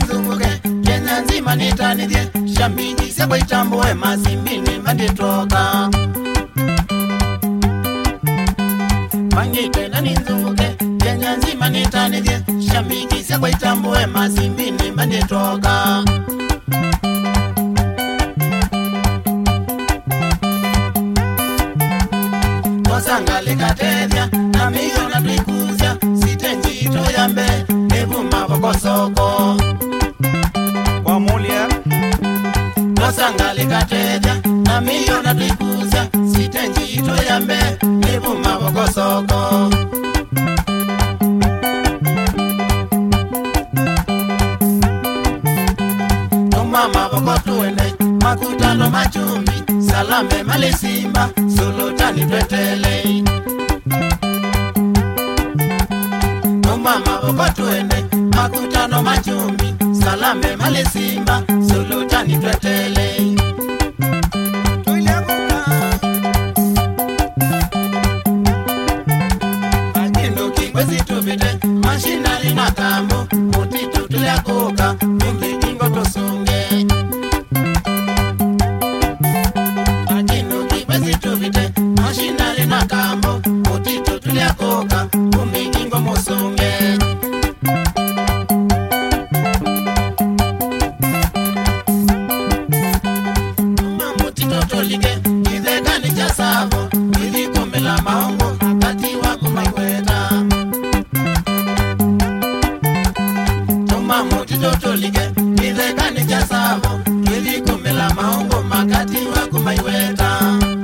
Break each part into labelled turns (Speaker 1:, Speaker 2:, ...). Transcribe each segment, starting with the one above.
Speaker 1: ninzunguke Kenya nzima nitanidhie Shambiki sekwa itambue masimbini manditoka Mangite na ninzunguke Kenya nzima nitanidhie Shambiki sekwa itambue masimbini manditoka Kosangale katedya na miyo na tuikuzya Sitenji ito yambe Evuma vokosoko
Speaker 2: Kwa mulia
Speaker 1: Kosangale katedya na miyo na tuikuzya Sitenji ito yambe Evuma vokosoko Tomama vokotuene Makutano machumbi Salame malesimba Sulutani twetele Mama vokotuene Makutano machumbi Salame malesimba Sulutani twetele Akindu kingwezi tuvite Mashinari na kambo Mutitu tuliakuka Kumbi kingo tusunge Mashinari na kambo Mutitu tuliakoka Kumigingo musunge Mutito tolike Kizekani cha savo Ili kumela maungo Kati wako maiweta Tuma mutito tolike Kizekani cha savo Ili kumela maungo Makati wako maiweta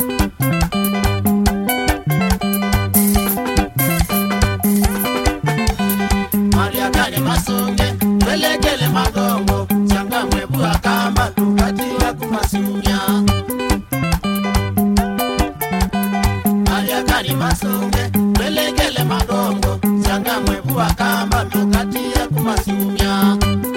Speaker 1: Masunge, welekele magongo Changa mwebu akamba, tukati wa kumasunya Mariakani masunge, welekele magongo Changa mwebu akamba, tukati wa kumasunya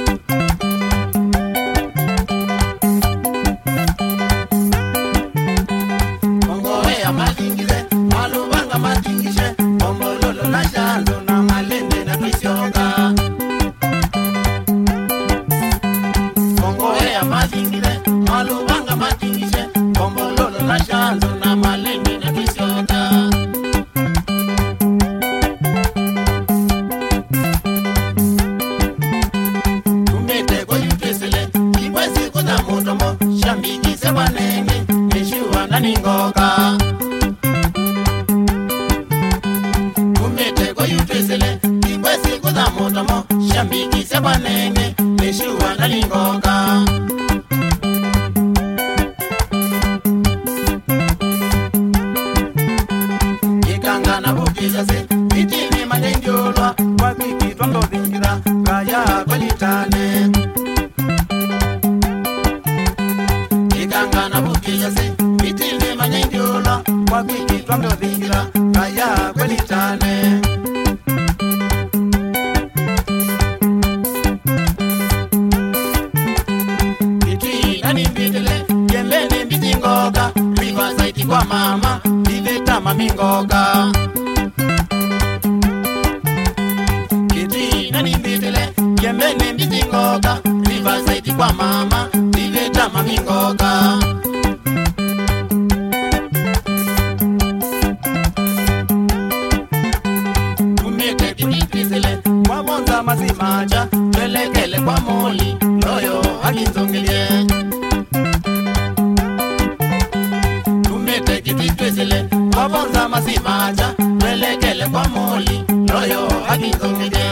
Speaker 1: Mongo ya matingize, malubanga matingishe Mongo lolo na shando na malende na tuisionga Mazingire, malubanga matingishe Kombololo na shanzo na malende na kisota Tumete kwa yutesele Kibwezi kuza mutombo Shambiki sewa nenge Neshuwa na ningoka Tumete kwa yutesele Kibwezi kuza mutombo Shambiki sewa nenge Neshuwa na ningoka Itini manengiolwa Kwa kikitwa ndodingira Kaya kwa litane Ikangana bukijase Itini manengiolwa Kwa kikitwa ndodingira Kaya kwa litane Itini nani mbitile Kembene mbitingoka Riva zaiti kwa mama Iveta mamingoka Kembene mbitingoka Riva zaiti kwa mama Iveta mamingoka Umete kipitizile Kwa monza mazimacha Pelekele kwa moli Loyo akinzongelie Umete kipitizile Kwa monza mazimacha Pelekele kwa moli Loyo akinzongelie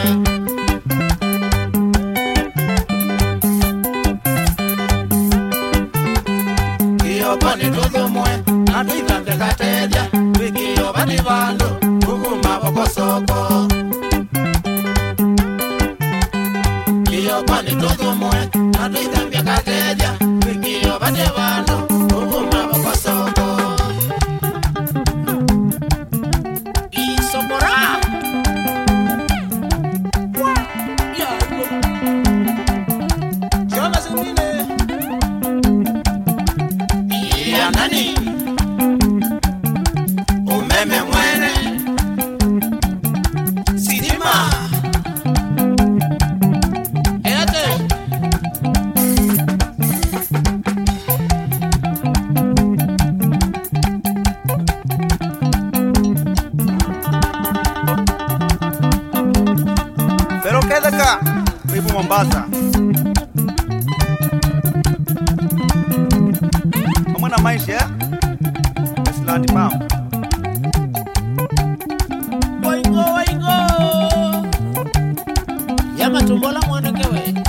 Speaker 1: Kone tuzumwe, natuitante katedya Wikiyo bati vandu, kukuma vokosoko Kiyo kone tuzumwe, natuitante katedya Wikiyo bati vandu, kukuma vokosoko Isomora Joma zumine Nani umeme mwene sitima ete
Speaker 2: maisha Westland Pam.
Speaker 1: Waingo Yama tumbola mwanake we